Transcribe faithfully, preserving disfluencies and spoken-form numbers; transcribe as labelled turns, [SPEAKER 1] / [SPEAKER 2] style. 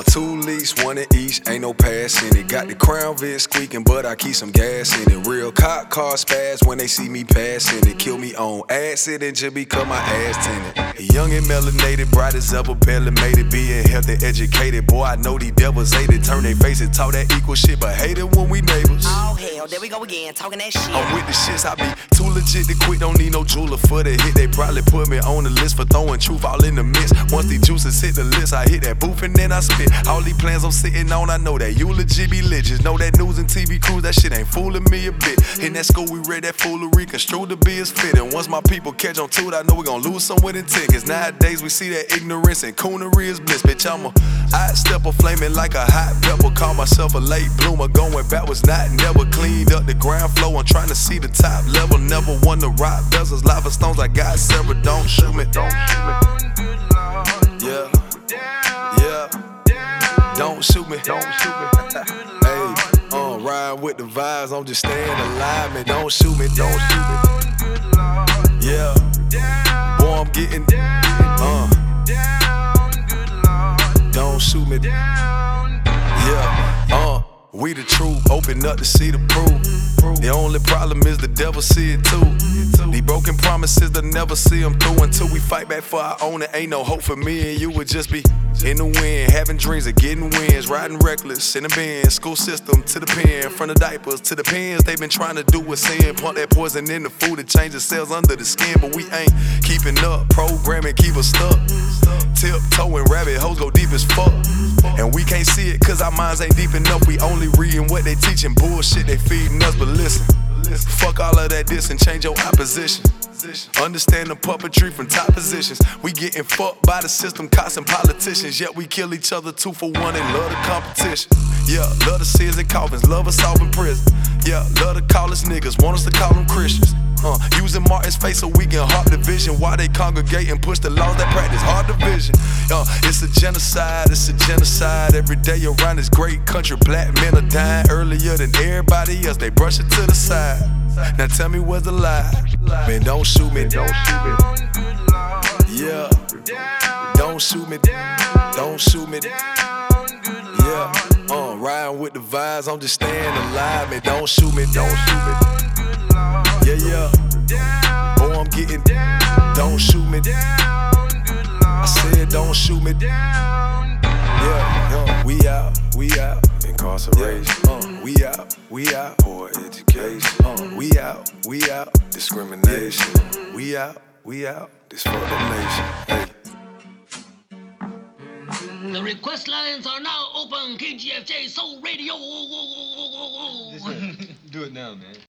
[SPEAKER 1] two lease, one in each, ain't no pass in it. Got the Crown Vic squeaking, but I keep some gas in it. Real cop car spaz when they see me passing it. Kill me on accident just because my ass tinted. Young and melanated, bright as ever, barely made it. Being healthy, educated, boy, I know these devils hate it. Turn their face and talk that equal shit, but hate it when we neighbors.
[SPEAKER 2] Oh hell, there we go again, talking that shit.
[SPEAKER 1] I'm with the shits, I be too legit to quit. Don't need no jeweler for the hit. They probably put me on the list for throwing truth all in the mix. Once these juices hit the list, I hit that booth and then I spit. All these plans I'm sitting on, I know that eulogy be legends. Know that news and T V crews, that shit ain't fooling me a bit. In that school, we read that foolery, construed to be as fit. And once my people catch on to it, I know we gon' lose some with intent. Cause nowadays we see that ignorance and coonery is bliss. Bitch, I'm a hot stepper, flaming like a hot pepper. Call myself a late bloomer, going backwards, not never. Cleaned up the ground floor, I'm trying to see the top level. Never won the rock bezels, lava stones, I got several. Don't shoot me, don't shoot me. Yeah, yeah. Don't shoot me, don't shoot me. Hey, uh, ride with the vibes, I'm just staying alive, man. Don't shoot me, don't shoot me. Yeah, boy, I'm getting, uh, don't shoot me. Yeah, uh, we the truth, open up to see the proof. The only problem is the devil see it too. These broken promises, they'll never see them through. Until we fight back for our own, it ain't no hope for me and you. Would just be in the wind, having dreams of getting wins. Riding reckless in the Benz, school system to the pen. From the diapers to the pens, they been trying to do what's in. Pump that poison in the food to change the cells under the skin. But we ain't keeping up, programming keep us stuck. Tiptoeing rabbit holes go deep as fuck. And we can't see it cause our minds ain't deep enough. We only reading what they teaching, bullshit they feeding us. But listen, fuck all of that diss and change your opposition. Understand the puppetry from top positions. We getting fucked by the system, cops and politicians. Yet we kill each other two for one and love the competition. Yeah, love to see us in coffins, love us off in prison. Yeah, love to call us niggas, want us to call them Christians. Uh, using Martin's face so we can heart division. While they congregate and push the laws that practice hard division. Uh, it's a genocide, it's a genocide. Every day around this great country, black men are dying earlier than everybody else. They brush it to the side. Now tell me what's the lie. Man, don't shoot me, don't shoot me. Yeah, don't shoot me, don't shoot me. Yeah, uh, riding with the vibes, I'm just staying alive. Man, don't shoot me, don't shoot me. Yeah, yeah. Oh, I'm getting, don't shoot me. I said, don't shoot me. Yeah, yeah. We out, we out. Incarceration. Uh, we out, we out. Poor education. Uh, we out, we out. Discrimination. We out, we out. This for the nation. Hey.
[SPEAKER 3] The request lines are now open. K G F J Soul Radio.
[SPEAKER 4] Do it now, man.